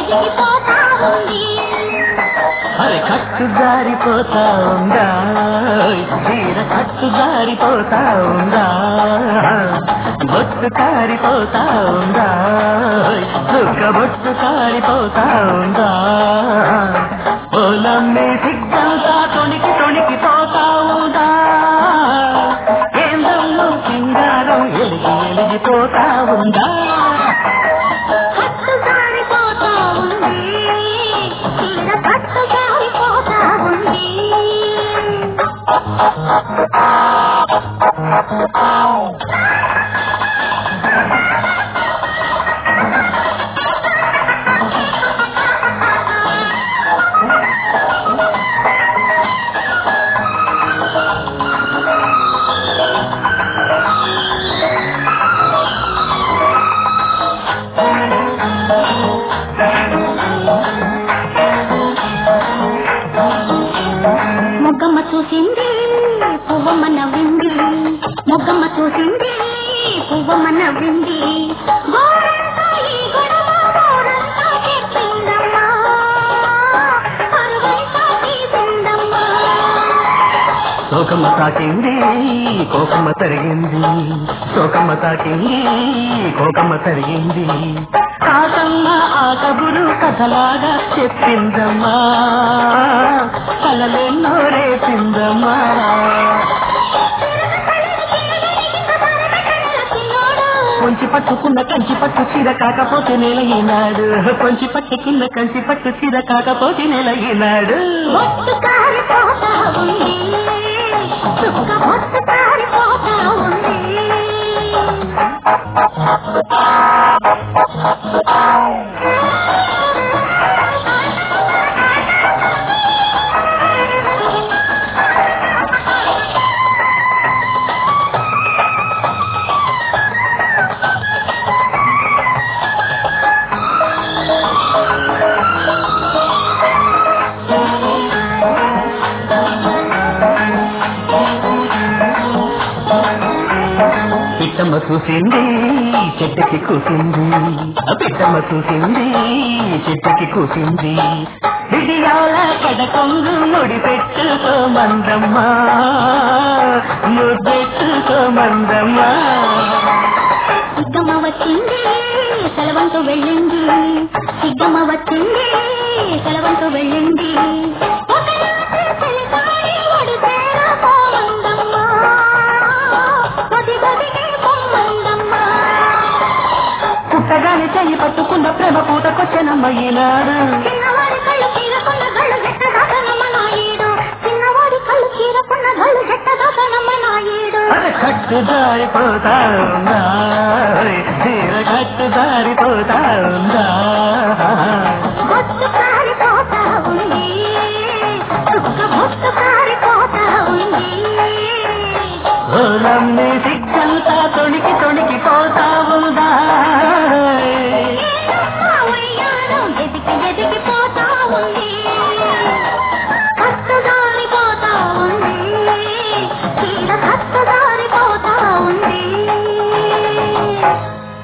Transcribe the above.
అరే కట్టు జారిపోతా ఉందా చీర కట్టు జారిపోతా ఉందా బొట్టు కారిపోతా ఉందా చుక్క బొట్టు కారిపోతా ఉందా పొలమ్మే సిగ్గంతా తొణికి తొణికిపోతా ఉందా ఏందమ్మో సింగారం ఎలిగి ఎలిగిపోతా ఉందా మొగ్గమ్మ చూసింది పువ్వమ్మ నవ్వింది మొగ్గమ్మ చూసింది పువ్వమ్మ నవ్వింది సోకమ్మ తాకింది కోకమ్మ తరిగింది సోకమ్మ తాకింది కోకమ్మ తరిగింది కాకమ్మ ఆ కబురు కథలాగా చెప్పిందమ్మా కలలెన్నో రేపిందమ్మా కొంచి పట్టుకున్న కంచి పట్టు చీర కాకపోతే నెల ఈనాడు కొంచి పట్టుకున్న కంచి పట్టు చీర కాకపోతే నెల ఈనాడు పిట్టమ్మ చూసింది చెట్టుకి కూసింది పిట్టమ్మ చూసింది చెట్టుకి కూసింది విడియాల కడకొంగు ముడి పెట్టుకోమందమ్మా ముద్దెట్టుకోమందమ్మా సిగ్గమ్మ వచ్చింది సెలవంతో వెళ్ళింది సిగ్గమ్మ వచ్చింది సెలవంతో వెళ్ళింది పుట్టగానే చెయ్యి పట్టుకున్న ప్రేమ పూటకొచ్చానమ్మ ఈనాడు చిన్నవాడి కళ్ళు చీరకున్న గళ్ళు జట్టదాసనమ్మ నాయుడు చిన్నవాడి కళ్ళు చీరకున్న గళ్ళు జట్టదాసనమ్మ నాయుడు అరే కట్టు దారిపోతా ఉందా చీర కట్టు దారిపోతా ఉందా